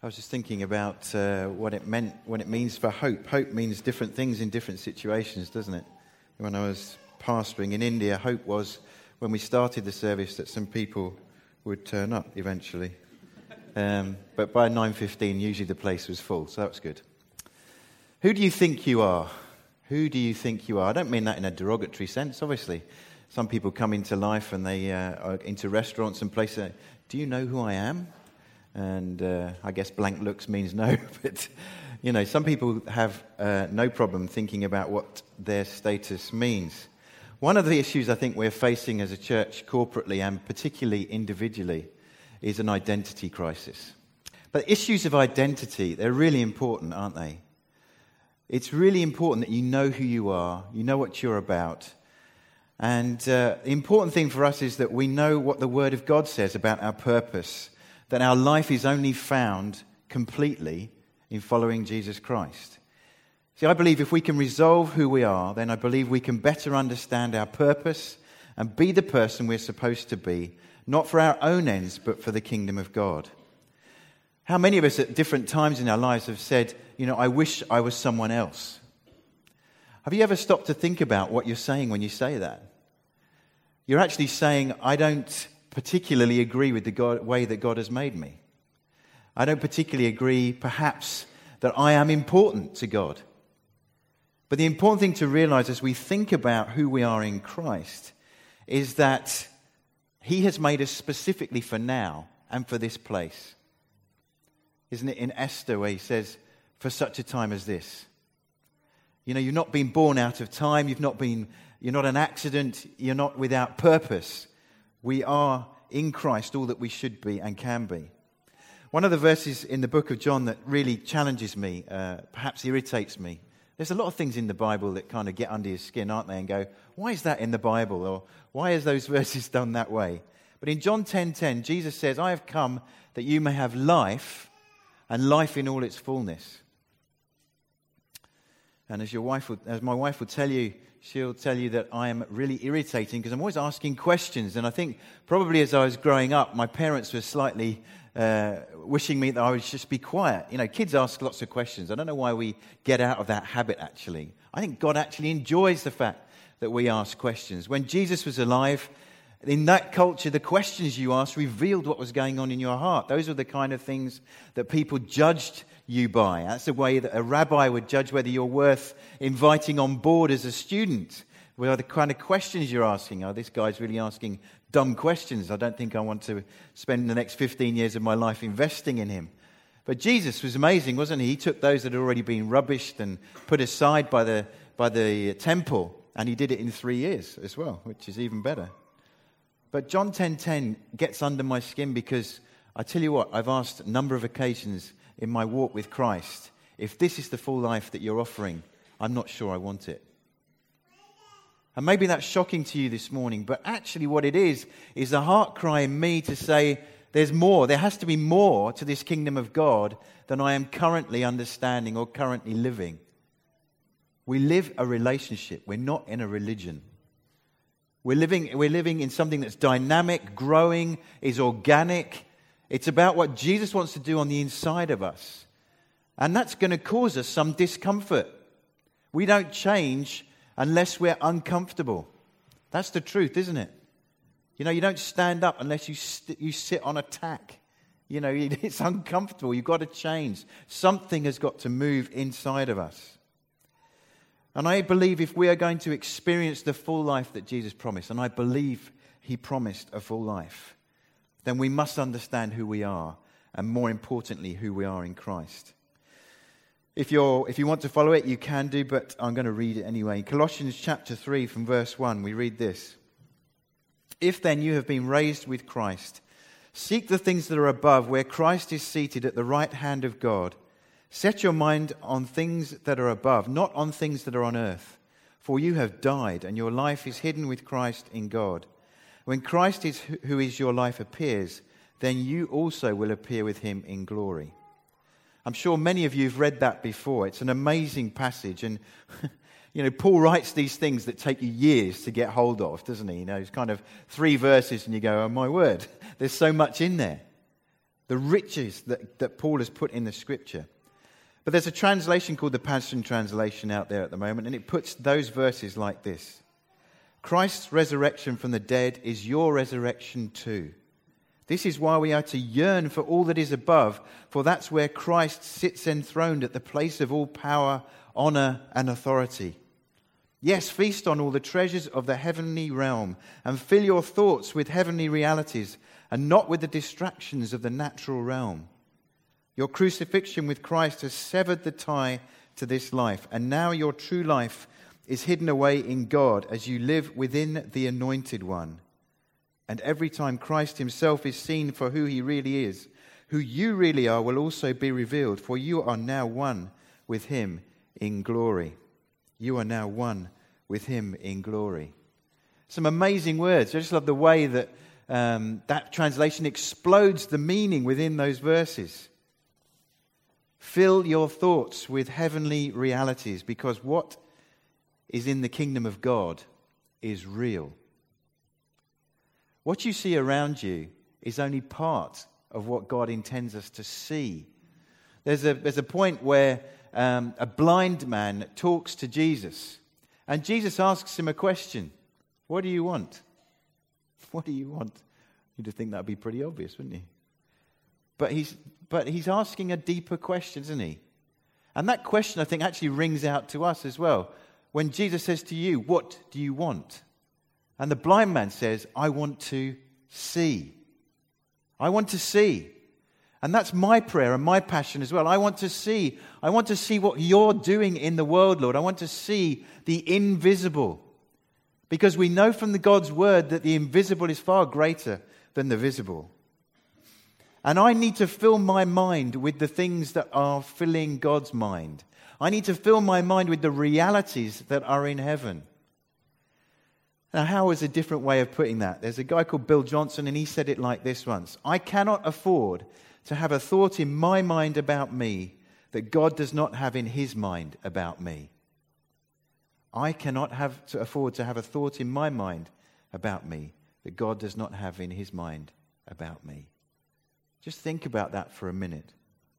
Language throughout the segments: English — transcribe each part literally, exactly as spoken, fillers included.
I was just thinking about uh, what it meant, what it means for hope. Hope means different things in different situations, doesn't it? When I was pastoring in India, hope was when we started the service that some people would turn up eventually. Um, but by nine fifteen, usually the place was full, so that was good. Who do you think you are? Who do you think you are? I don't mean that in a derogatory sense, obviously. Some people come into life and they uh, are into restaurants and places. Do you know who I am? And uh, I guess blank looks means no, but, you know, some people have uh, no problem thinking about what their status means. One of the issues I think we're facing as a church corporately and particularly individually is an identity crisis. But issues of identity, they're really important, aren't they? It's really important that you know who you are, you know what you're about. And uh, the important thing for us is that we know what the Word of God says about our purpose, that our life is only found completely in following Jesus Christ. See, I believe if we can resolve who we are, then I believe we can better understand our purpose and be the person we're supposed to be, not for our own ends, but for the kingdom of God. How many of us at different times in our lives have said, you know, I wish I was someone else? Have you ever stopped to think about what you're saying when you say that? You're actually saying, I don't particularly agree with the God, way that God has made me. I don't particularly agree, perhaps, that I am important to God. But the important thing to realize as we think about who we are in Christ is that He has made us specifically for now and for this place. Isn't it in Esther where He says, for such a time as this? You know, you've not been born out of time, you've not been, you're not an accident, you're not without purpose. We are in Christ all that we should be and can be. One of the verses in the book of John that really challenges me, uh, perhaps irritates me. There's a lot of things in the Bible that kind of get under your skin, aren't they? And go, why is that in the Bible? Or why is those verses done that way? But in John ten ten, Jesus says, I have come that you may have life and life in all its fullness. And as your wife would, as my wife will tell you, she'll tell you that I am really irritating because I'm always asking questions. And I think probably as I was growing up, my parents were slightly uh, wishing me that I would just be quiet. You know, kids ask lots of questions. I don't know why we get out of that habit, actually. I think God actually enjoys the fact that we ask questions. When Jesus was alive, in that culture, the questions you asked revealed what was going on in your heart. Those were the kind of things that people judged you by. That's the way that a rabbi would judge whether you're worth inviting on board as a student. What are the kind of questions you're asking? Oh, this guy's really asking dumb questions. I don't think I want to spend the next fifteen years of my life investing in him. But Jesus was amazing, wasn't he? He took those that had already been rubbished and put aside by the, by the temple, and he did it in three years as well, which is even better. But John ten ten gets under my skin because I tell you what, I've asked a number of occasions in my walk with Christ, if this is the full life that you're offering, I'm not sure I want it. And maybe that's shocking to you this morning, but actually what it is, is a heart cry in me to say, there's more, there has to be more to this kingdom of God than I am currently understanding or currently living. We live a relationship, we're not in a religion. We're living, we're living in something that's dynamic, growing, is organic. It's about what Jesus wants to do on the inside of us. And that's going to cause us some discomfort. We don't change unless we're uncomfortable. That's the truth, isn't it? You know, you don't stand up unless you st- you sit on a tack. You know, it's uncomfortable. You've got to change. Something has got to move inside of us. And I believe if we are going to experience the full life that Jesus promised, and I believe He promised a full life, then we must understand who we are, and more importantly, who we are in Christ. If you're, if you want to follow it, you can do, but I'm going to read it anyway. In Colossians chapter three from verse one, we read this. If then you have been raised with Christ, seek the things that are above, where Christ is seated at the right hand of God. Set your mind on things that are above, not on things that are on earth. For you have died, and your life is hidden with Christ in God. When Christ is who is your life appears, then you also will appear with Him in glory. I'm sure many of you have read that before. It's an amazing passage. And, you know, Paul writes these things that take you years to get hold of, doesn't he? You know, it's kind of three verses and you go, oh my word, there's so much in there. the riches that, that Paul has put in the Scripture. But there's a translation called the Passion Translation out there at the moment, and it puts those verses like this. Christ's resurrection from the dead is your resurrection too. This is why we are to yearn for all that is above, for that's where Christ sits enthroned at the place of all power, honor, and authority. Yes, feast on all the treasures of the heavenly realm and fill your thoughts with heavenly realities and not with the distractions of the natural realm. Your crucifixion with Christ has severed the tie to this life, and now your true life is hidden away in God as you live within the Anointed One. And every time Christ himself is seen for who he really is, who you really are will also be revealed, for you are now one with him in glory. You are now one with him in glory. Some amazing words. I just love the way that um, that translation explodes the meaning within those verses. Fill your thoughts with heavenly realities, because what is in the kingdom of God is real. What you see around you is only part of what God intends us to see. There's a, there's a point where um, a blind man talks to Jesus, and Jesus asks him a question. What do you want? What do you want? You'd think that would be pretty obvious, wouldn't you? But he's, but he's asking a deeper question, isn't he? And that question, I think, actually rings out to us as well. When Jesus says to you, what do you want? And the blind man says, I want to see. I want to see. And that's my prayer and my passion as well. I want to see. I want to see what you're doing in the world, Lord. I want to see the invisible. Because we know from the God's word that the invisible is far greater than the visible. And I need to fill my mind with the things that are filling God's mind. I need to fill my mind with the realities that are in heaven. Now, how is a different way of putting that? There's a guy called Bill Johnson, and he said it like this once. I cannot afford to have a thought in my mind about me that God does not have in his mind about me. I cannot have to afford to have a thought in my mind about me that God does not have in his mind about me. Just think about that for a minute.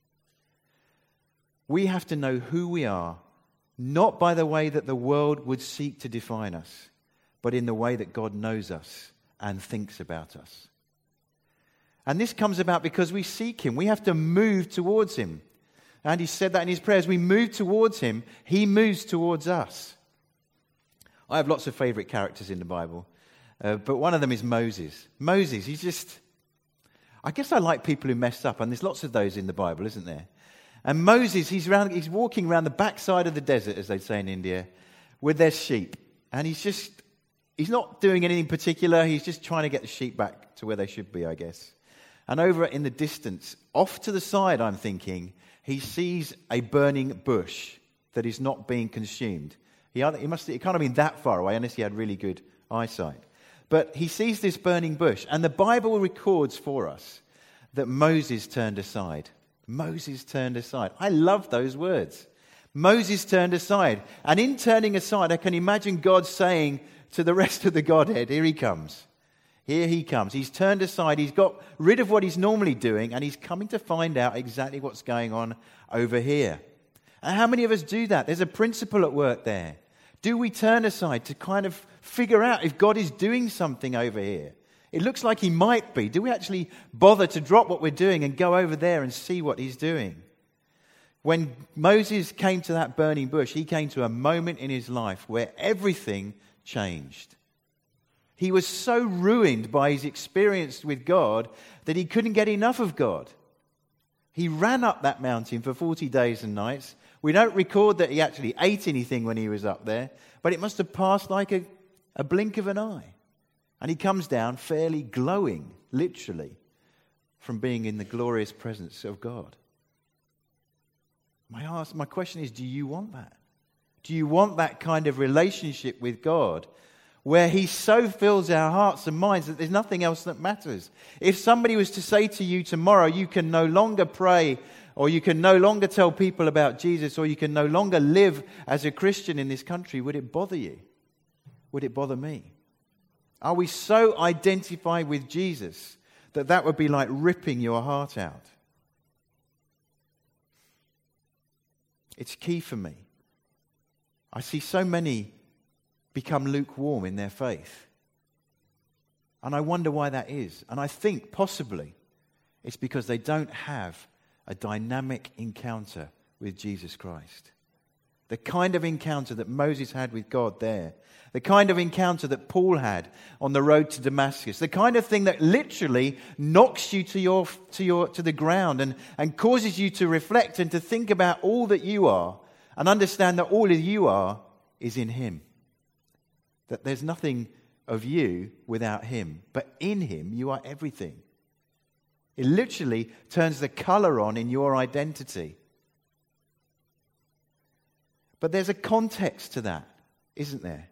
We have to know who we are, not by the way that the world would seek to define us, but in the way that God knows us and thinks about us. And this comes about because we seek him. We have to move towards him. And he said that in his prayers. We move towards him. He moves towards us. I have lots of favorite characters in the Bible, uh, but one of them is Moses. Moses, he's just... I guess I like people who mess up, and there's lots of those in the Bible, isn't there? And Moses, he's, around, he's walking around the backside of the desert, as they say in India, with their sheep. And he's just, he's not doing anything particular. He's just trying to get the sheep back to where they should be, I guess. And over in the distance, off to the side, I'm thinking, he sees a burning bush that is not being consumed. He, either, he must have, it can't have been that far away, unless he had really good eyesight. But he sees this burning bush, and the Bible records for us that Moses turned aside. Moses turned aside. I love those words. Moses turned aside. And in turning aside, I can imagine God saying to the rest of the Godhead, here he comes. Here he comes. He's turned aside. He's got rid of what he's normally doing, and he's coming to find out exactly what's going on over here. And how many of us do that? There's a principle at work there. Do we turn aside to kind of figure out if God is doing something over here? It looks like he might be. Do we actually bother to drop what we're doing and go over there and see what he's doing? When Moses came to that burning bush, he came to a moment in his life where everything changed. He was so ruined by his experience with God that he couldn't get enough of God. He ran up that mountain for forty days and nights. We don't record that he actually ate anything when he was up there, but it must have passed like a, a blink of an eye. And he comes down fairly glowing, literally, from being in the glorious presence of God. My, ask, my question is, do you want that? Do you want that kind of relationship with God where he so fills our hearts and minds that there's nothing else that matters? If somebody was to say to you tomorrow, you can no longer pray, or you can no longer tell people about Jesus, or you can no longer live as a Christian in this country, would it bother you? Would it bother me? Are we so identified with Jesus that that would be like ripping your heart out. It's key for me. I see so many become lukewarm in their faith. And I wonder why that is. And I think possibly it's because they don't have a dynamic encounter with Jesus Christ. The kind of encounter that Moses had with God there. The kind of encounter that Paul had on the road to Damascus. The kind of thing that literally knocks you to your to your to the ground and, and causes you to reflect and to think about all that you are and understand that all that you are is in Him. That there's nothing of you without Him, but in Him you are everything. It literally turns the colour on in your identity. But there's a context to that, isn't there?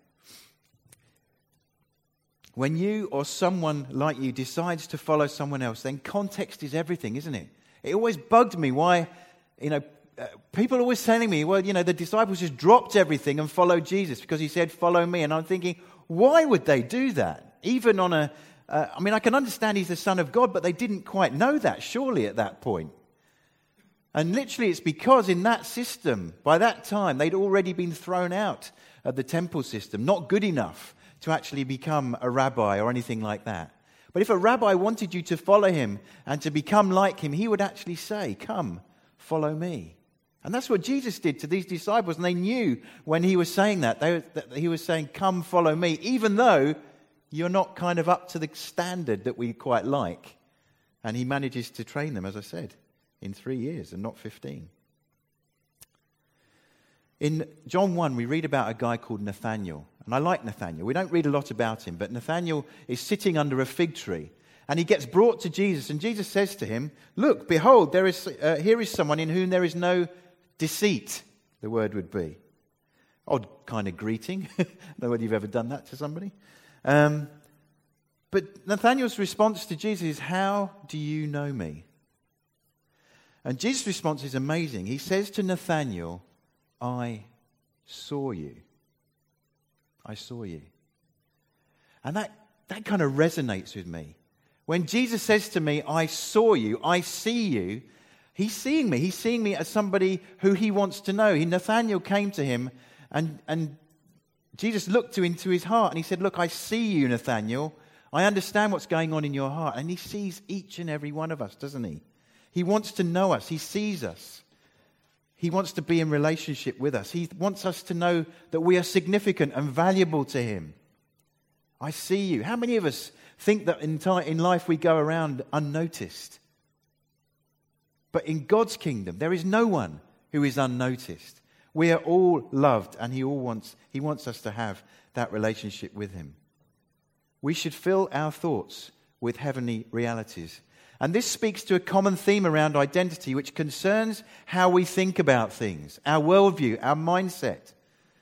When you or someone like you decides to follow someone else, then context is everything, isn't it? It always bugged me why, you know, uh, people are always telling me, well, you know, the disciples just dropped everything and followed Jesus because He said, follow me. And I'm thinking, why would they do that? Even on a, uh, I mean, I can understand He's the Son of God, but they didn't quite know that, surely, at that point. And literally it's because in that system, by that time, they'd already been thrown out of the temple system, not good enough to actually become a rabbi or anything like that. But if a rabbi wanted you to follow him and to become like him, he would actually say, come, follow me. And that's what Jesus did to these disciples. And they knew when He was saying that, they, that He was saying, come, follow me, even though you're not kind of up to the standard that we quite like. And He manages to train them, as I said, in three years and not fifteen. In John one, we read about a guy called Nathanael. And I like Nathanael. We don't read a lot about him, but Nathanael is sitting under a fig tree. And he gets brought to Jesus. And Jesus says to him, look, behold, there is uh, here is someone in whom there is no deceit, the word would be. Odd kind of greeting. I don't know whether you've ever done that to somebody. Um, but Nathanael's response to Jesus is, how do you know me? And Jesus' response is amazing. He says to Nathanael, I saw you. I saw you. And that, that kind of resonates with me. When Jesus says to me, I saw you, I see you, He's seeing me. He's seeing me as somebody who He wants to know. He, Nathanael came to Him and, and Jesus looked to into his heart and He said, look, I see you, Nathanael. I understand what's going on in your heart. And He sees each and every one of us, doesn't He? He wants to know us. He sees us. He wants to be in relationship with us. He wants us to know that we are significant and valuable to Him. I see you. How many of us think that in, time, in life we go around unnoticed? But in God's kingdom, there is no one who is unnoticed. We are all loved, and He all wants, He wants us to have that relationship with Him. We should fill our thoughts with heavenly realities. And this speaks to a common theme around identity, which concerns how we think about things, our worldview, our mindset.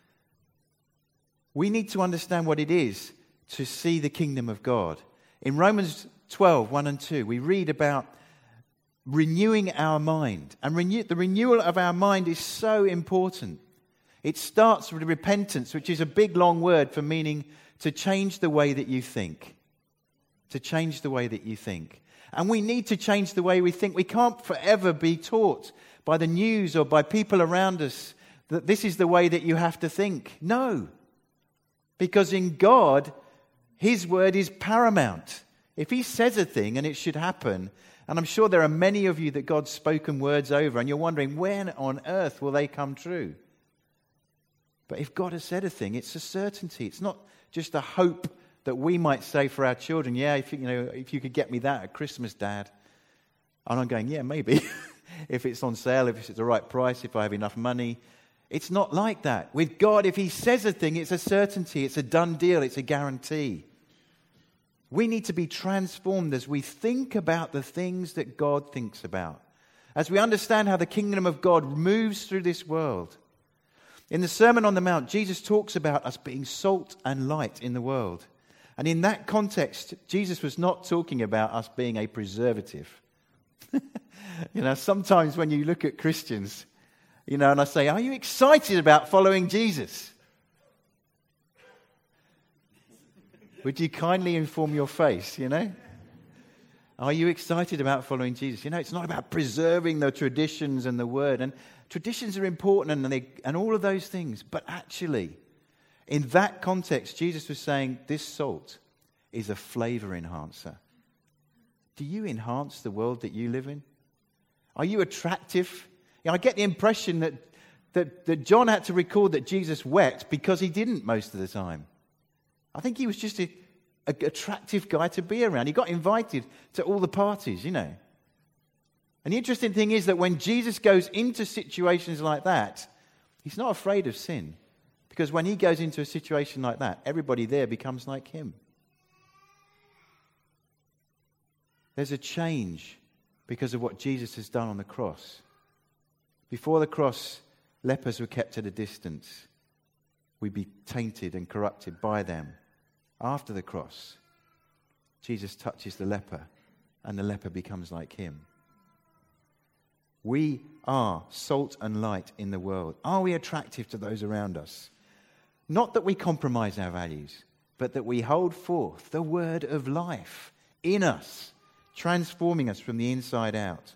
We need to understand what it is to see the kingdom of God. In Romans twelve, one and two, we read about renewing our mind. And renew, the renewal of our mind is so important. It starts with repentance, which is a big, long word for meaning to change the way that you think. To change the way that you think. And we need to change the way we think. We can't forever be taught by the news or by people around us that this is the way that you have to think. No. Because in God, His word is paramount. If He says a thing and it should happen, and I'm sure there are many of you that God's spoken words over, and you're wondering, when on earth will they come true? But if God has said a thing, it's a certainty. It's not just a hope that we might say for our children, yeah, if you, you know, if you could get me that at Christmas, Dad. And I'm going, yeah, maybe. If it's on sale, if it's at the right price, if I have enough money. It's not like that. With God, if He says a thing, it's a certainty, it's a done deal, it's a guarantee. We need to be transformed as we think about the things that God thinks about. As we understand how the kingdom of God moves through this world. In the Sermon on the Mount, Jesus talks about us being salt and light in the world. And in that context, Jesus was not talking about us being a preservative. You know, sometimes when you look at Christians, you know, and I say, are you excited about following Jesus? Would you kindly inform your face, you know? Are you excited about following Jesus? You know, it's not about preserving the traditions and the word. And traditions are important and, they, and all of those things. But actually, in that context, Jesus was saying this salt is a flavor enhancer. Do you enhance the world that you live in? Are you attractive? You know, I get the impression that, that, that John had to record that Jesus wept because he didn't most of the time. I think he was just a an attractive guy to be around. He got invited to all the parties, you know. And the interesting thing is that when Jesus goes into situations like that, he's not afraid of sin. Because when he goes into a situation like that, everybody there becomes like him. There's a change because of what Jesus has done on the cross. Before the cross, lepers were kept at a distance. We'd be tainted and corrupted by them. After the cross, Jesus touches the leper, and the leper becomes like him. We are salt and light in the world. Are we attractive to those around us? Not that we compromise our values, but that we hold forth the word of life in us, transforming us from the inside out.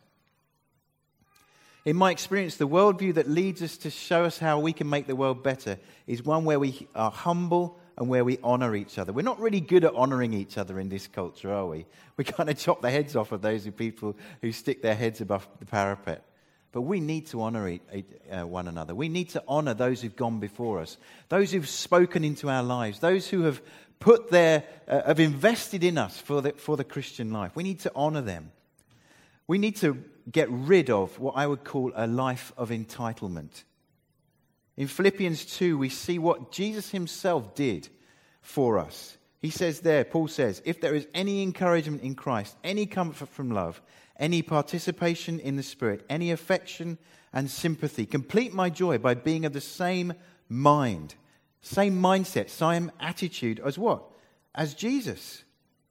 In my experience, the worldview that leads us to show us how we can make the world better is one where we are humble and where we honor each other. We're not really good at honoring each other in this culture, are we? We kind of chop the heads off of those who people who stick their heads above the parapet. But we need to honor each, uh, one another. We need to honor those who've gone before us, those who've spoken into our lives, those who have put their, uh, have invested in us for the, for the Christian life. We need to honor them. We need to get rid of what I would call a life of entitlement. In Philippians two, we see what Jesus himself did for us. He says there, Paul says, if there is any encouragement in Christ, any comfort from love, any participation in the Spirit, any affection and sympathy, complete my joy by being of the same mind, same mindset, same attitude as what? As Jesus.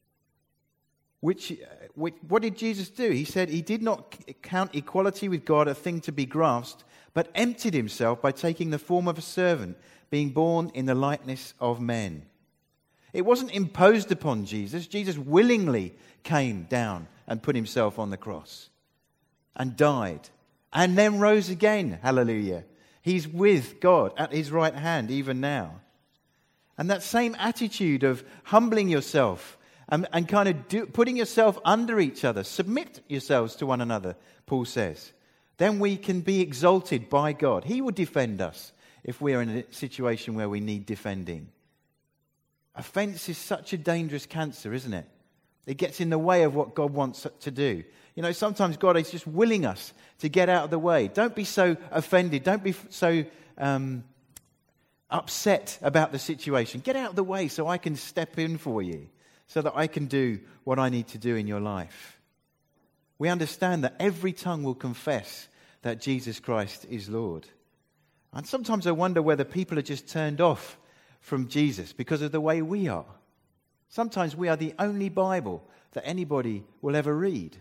Which, which, what did Jesus do? He said he did not count equality with God a thing to be grasped, but emptied himself by taking the form of a servant, being born in the likeness of men. It wasn't imposed upon Jesus. Jesus willingly came down and put himself on the cross and died and then rose again. Hallelujah. He's with God at his right hand even now. And that same attitude of humbling yourself and, and kind of do, putting yourself under each other, submit yourselves to one another, Paul says. Then we can be exalted by God. He will defend us if we are in a situation where we need defending. Offense is such a dangerous cancer, isn't it? It gets in the way of what God wants to do. You know, sometimes God is just willing us to get out of the way. Don't be so offended. Don't be so um, upset about the situation. Get out of the way so I can step in for you, so that I can do what I need to do in your life. We understand that every tongue will confess that Jesus Christ is Lord. And sometimes I wonder whether people are just turned off from Jesus because of the way we are. Sometimes we are the only Bible that anybody will ever read.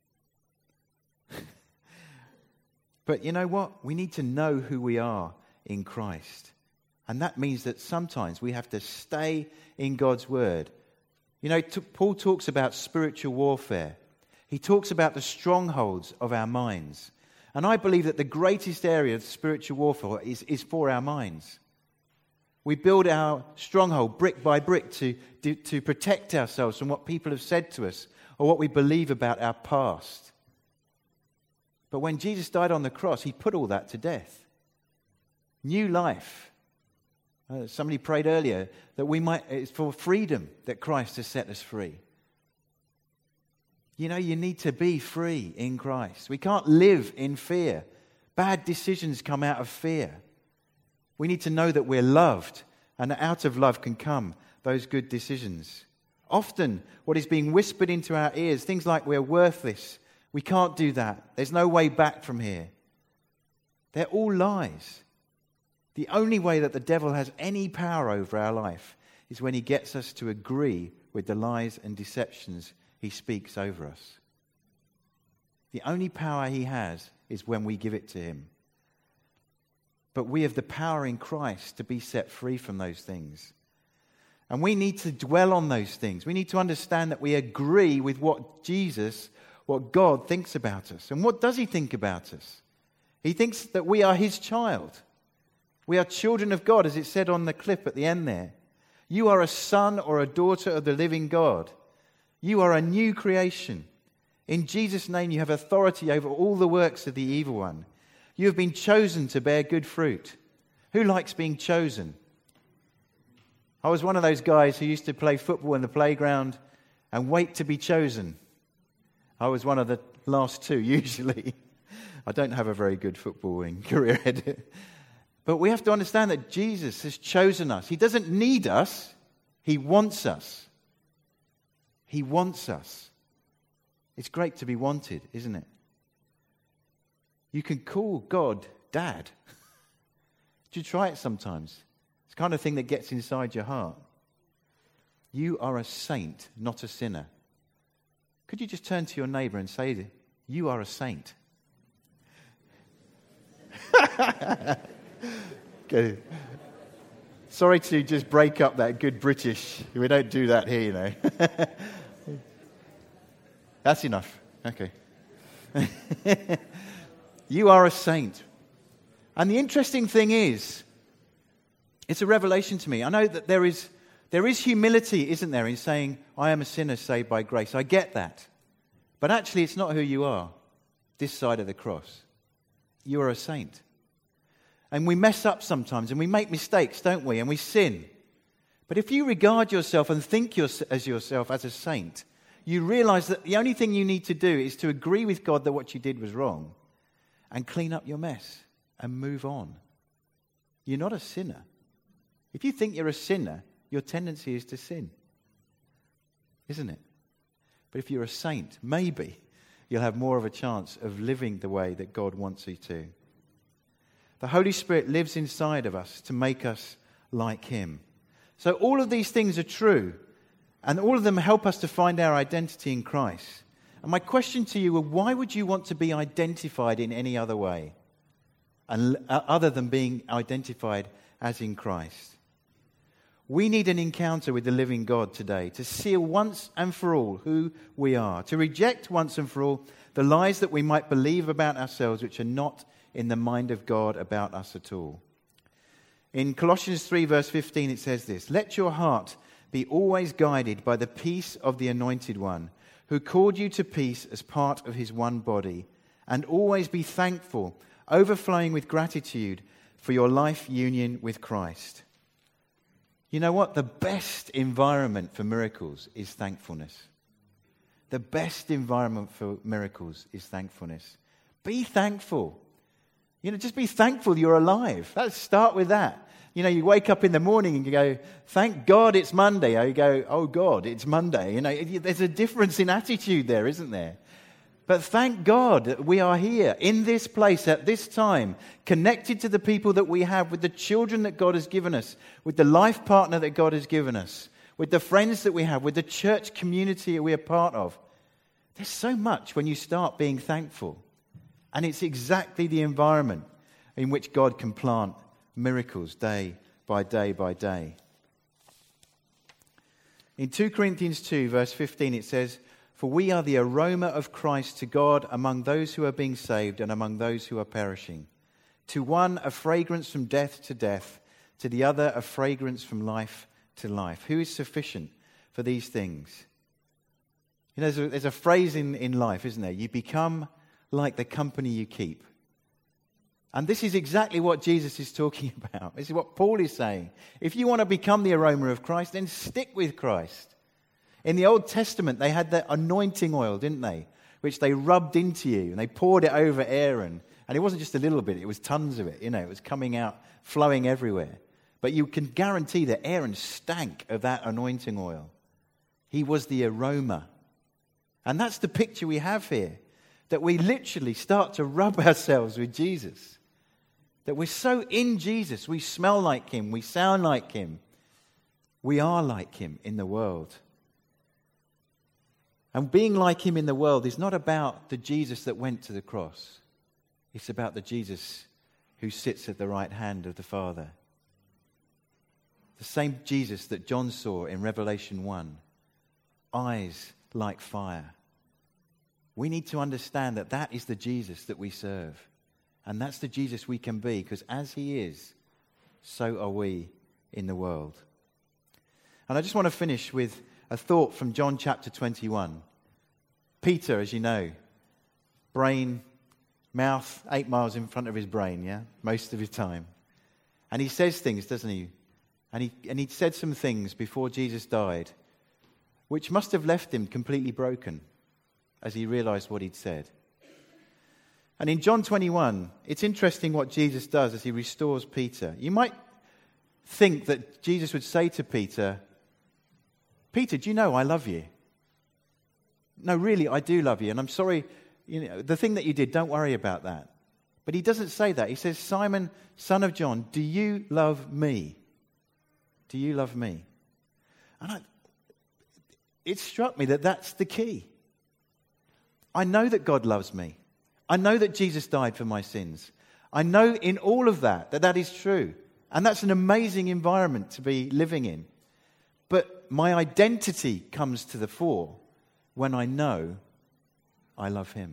But you know what? We need to know who we are in Christ. And that means that sometimes we have to stay in God's word. You know, t- Paul talks about spiritual warfare. He talks about the strongholds of our minds. And I believe that the greatest area of spiritual warfare is, is for our minds. We build our stronghold brick by brick to, to, to protect ourselves from what people have said to us or what we believe about our past. But when Jesus died on the cross, he put all that to death. New life. Uh, somebody prayed earlier that we might, it's for freedom that Christ has set us free. You know, you need to be free in Christ. We can't live in fear. Bad decisions come out of fear. We need to know that we're loved, and that out of love can come those good decisions. Often, what is being whispered into our ears, things like we're worthless, we can't do that, there's no way back from here. They're all lies. The only way that the devil has any power over our life is when he gets us to agree with the lies and deceptions he speaks over us. The only power he has is when we give it to him. But we have the power in Christ to be set free from those things. And we need to dwell on those things. We need to understand that we agree with what Jesus, what God thinks about us. And what does he think about us? He thinks that we are his child. We are children of God, as it said on the clip at the end there. You are a son or a daughter of the living God. You are a new creation. In Jesus' name, you have authority over all the works of the evil one. You have been chosen to bear good fruit. Who likes being chosen? I was one of those guys who used to play football in the playground and wait to be chosen. I was one of the last two, usually. I don't have a very good footballing career. But we have to understand that Jesus has chosen us. He doesn't need us. He wants us. He wants us. It's great to be wanted, isn't it? You can call God Dad. Do you try it sometimes? It's the kind of thing that gets inside your heart. You are a saint, not a sinner. Could you just turn to your neighbour and say, you are a saint? Okay. Sorry to just break up that good British. We don't do that here, you know. That's enough. Okay. You are a saint. And the interesting thing is, it's a revelation to me. I know that there is there is humility, isn't there, in saying, I am a sinner saved by grace. I get that. But actually, it's not who you are, this side of the cross. You are a saint. And we mess up sometimes, and we make mistakes, don't we? And we sin. But if you regard yourself and think as yourself as a saint, you realize that the only thing you need to do is to agree with God that what you did was wrong and clean up your mess and move on. You're not a sinner. If you think you're a sinner, your tendency is to sin, isn't it? But if you're a saint, maybe you'll have more of a chance of living the way that God wants you to. The Holy Spirit lives inside of us to make us like him. So all of these things are true, and all of them help us to find our identity in Christ. And my question to you, well, why would you want to be identified in any other way, and, uh, other than being identified as in Christ? We need an encounter with the living God today to seal once and for all who we are, to reject once and for all the lies that we might believe about ourselves which are not in the mind of God about us at all. In Colossians three verse fifteen it says this, let your heart be always guided by the peace of the Anointed One, who called you to peace as part of his one body, and always be thankful, overflowing with gratitude for your life union with Christ. You know what? The best environment for miracles is thankfulness. The best environment for miracles is thankfulness. Be thankful. You know, just be thankful you're alive. Let's start with that. You know, you wake up in the morning and you go, thank God it's Monday. Or you go, oh God, it's Monday. You know, there's a difference in attitude there, isn't there? But thank God that we are here in this place at this time, connected to the people that we have, with the children that God has given us, with the life partner that God has given us, with the friends that we have, with the church community that we are part of. There's so much when you start being thankful. And it's exactly the environment in which God can plant miracles day by day by day. In Second Corinthians two, verse fifteen, it says, for we are the aroma of Christ to God among those who are being saved and among those who are perishing. To one, a fragrance from death to death. To the other, a fragrance from life to life. Who is sufficient for these things? You know, there's a, there's a phrase in, in life, isn't there? You become like the company you keep. And this is exactly what Jesus is talking about. This is what Paul is saying. If you want to become the aroma of Christ, then stick with Christ. In the Old Testament, they had that anointing oil, didn't they? Which they rubbed into you, and they poured it over Aaron. And it wasn't just a little bit, it was tons of it. You know, it was coming out, flowing everywhere. But you can guarantee that Aaron stank of that anointing oil. He was the aroma. And that's the picture we have here. That we literally start to rub ourselves with Jesus. That we're so in Jesus, we smell like him, we sound like him. We are like him in the world. And being like him in the world is not about the Jesus that went to the cross. It's about the Jesus who sits at the right hand of the Father. The same Jesus that John saw in Revelation one. Eyes like fire. We need to understand that that is the Jesus that we serve. And that's the Jesus we can be, because as he is, so are we in the world. And I just want to finish with a thought from John chapter twenty-one. Peter, as you know, brain, mouth, eight miles in front of his brain, yeah, most of his time. And he says things, doesn't he? And he, and he said some things before Jesus died, which must have left him completely broken as he realized what he'd said. And in John twenty-one, it's interesting what Jesus does as he restores Peter. You might think that Jesus would say to Peter, Peter, do you know I love you? No, really, I do love you. And I'm sorry, you know, the thing that you did, don't worry about that. But he doesn't say that. He says, Simon, son of John, do you love me? Do you love me? And I, it struck me that that's the key. I know that God loves me. I know that Jesus died for my sins. I know in all of that that that is true. And that's an amazing environment to be living in. But my identity comes to the fore when I know I love him.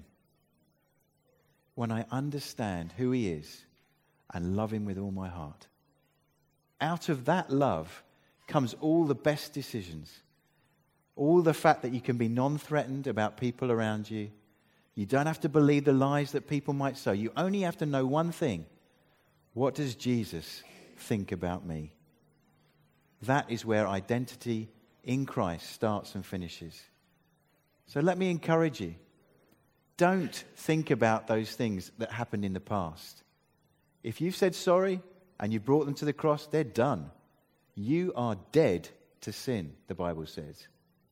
When I understand who he is and love him with all my heart. Out of that love comes all the best decisions. All the fact that you can be non-threatened about people around you. You don't have to believe the lies that people might say. You only have to know one thing. What does Jesus think about me? That is where identity in Christ starts and finishes. So let me encourage you. Don't think about those things that happened in the past. If you've said sorry and you brought them to the cross, they're done. You are dead to sin, the Bible says.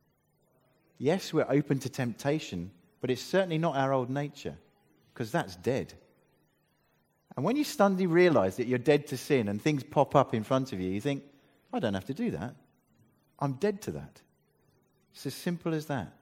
Yes, we're open to temptation, but it's certainly not our old nature, because that's dead. And when you suddenly realize that you're dead to sin and things pop up in front of you, you think, I don't have to do that. I'm dead to that. It's as simple as that.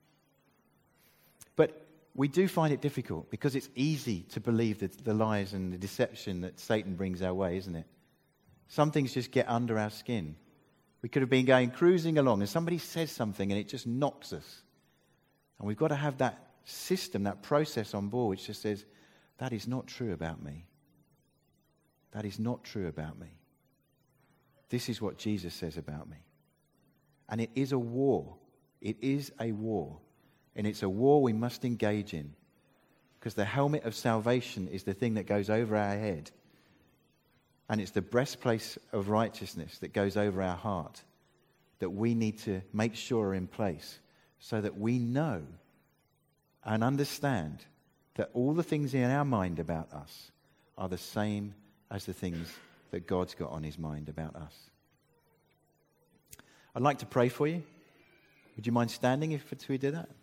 But we do find it difficult because it's easy to believe the, the lies and the deception that Satan brings our way, isn't it? Some things just get under our skin. We could have been going cruising along and somebody says something and it just knocks us. And we've got to have that system, that process on board which just says, that is not true about me. That is not true about me. This is what Jesus says about me. And it is a war. It is a war. And it's a war we must engage in. Because the helmet of salvation is the thing that goes over our head. And it's the breastplate of righteousness that goes over our heart that we need to make sure are in place so that we know and understand that all the things in our mind about us are the same as the things that God's got on his mind about us. I'd like to pray for you. Would you mind standing if we did that?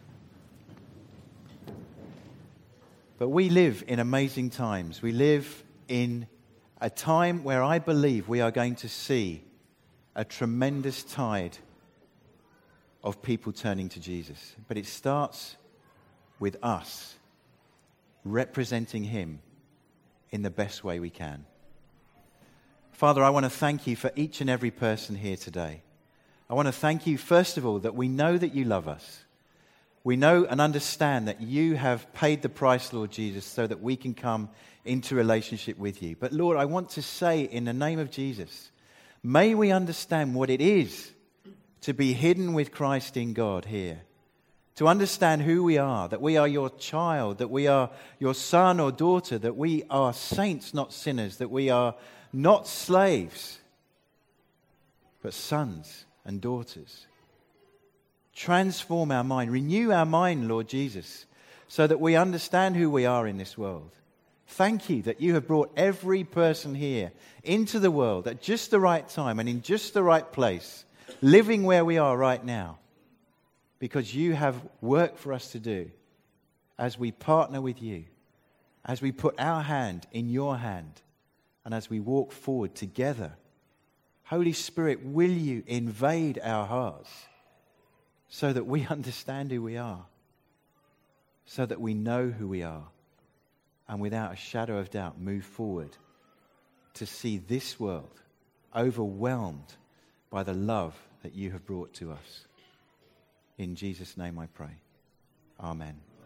But we live in amazing times. We live in a time where I believe we are going to see a tremendous tide of people turning to Jesus. But it starts with us representing him in the best way we can. Father, I want to thank you for each and every person here today. I want to thank you, first of all, that we know that you love us. We know and understand that you have paid the price, Lord Jesus, so that we can come into relationship with you. But Lord, I want to say in the name of Jesus, may we understand what it is to be hidden with Christ in God here. To understand who we are, that we are your child, that we are your son or daughter, that we are saints, not sinners, that we are not slaves, but sons and daughters. Transform our mind, renew our mind, Lord Jesus, so that we understand who we are in this world. Thank you that you have brought every person here into the world at just the right time and in just the right place, living where we are right now, because you have work for us to do as we partner with you, as we put our hand in your hand, and as we walk forward together. Holy Spirit, will you invade our hearts so that we understand who we are, so that we know who we are, and without a shadow of doubt move forward to see this world overwhelmed by the love that you have brought to us. In Jesus' name I pray. Amen.